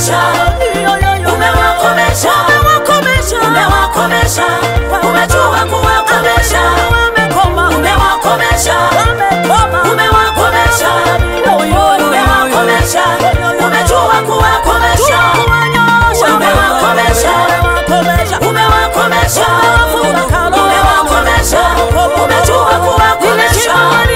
umewakomesha, umewakomesha, umewakomesha, umejua kuwakomesha, umewakomesha, umewakomesha, umewakomesha, umejua kuwakomesha, umewakomesha, umewakomesha, umewakomesha, umejua kuwakomesha.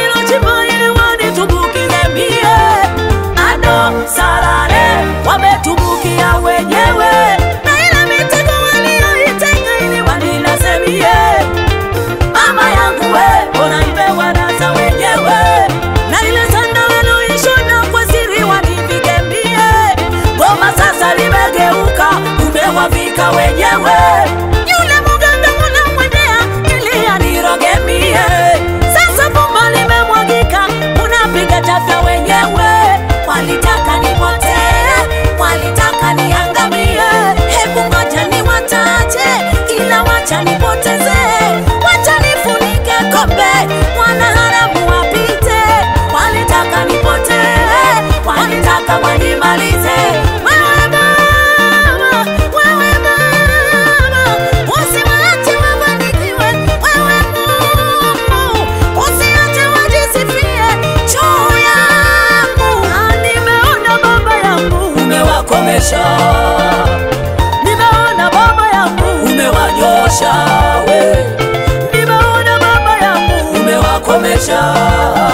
Salale wametubukia wenyewe, na ile mitego walioitenga ili wanilasemie. Mama yangu we, mbona imewanasa wenyewe, na ile sanda waloishona kwa siri wanivikembie. Goma sasa limegeuka, umewavika wenyewe. Yule muganga munamwendea ili anirogemie. Sasa bomba limemwagika, unapiga chafya wenyewe. Walitaka nipotee, walitaka niangamie. Hebu ngoja niwataje, ila wacha nipoteze. Wacha nifunike kombe, wanaharamu wapite. Walitaka nipotee, walitaka wanimalize. Wewe mama, wewe mama, usiwache wafanikiwe. Wewe Mungu, usiache wajisifie juu yangu. Nimeona baba yangu umewakomesha, nimeona baba yangu umewanyosha we, nimeona baba yangu umewakomesha.